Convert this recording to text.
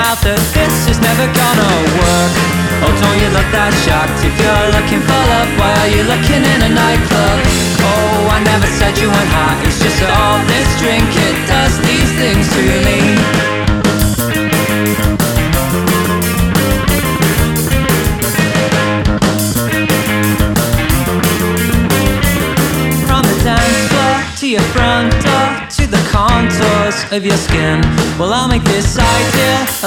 out that this is never gonna work. Oh, don't you look that shocked? If you're looking for love, why are you looking in a nightclub? Oh, I never said you went hot. It's just that all this drink, it does these things to me. From the dance floor to your front door, to the contours of your skin, well, I'll make this idea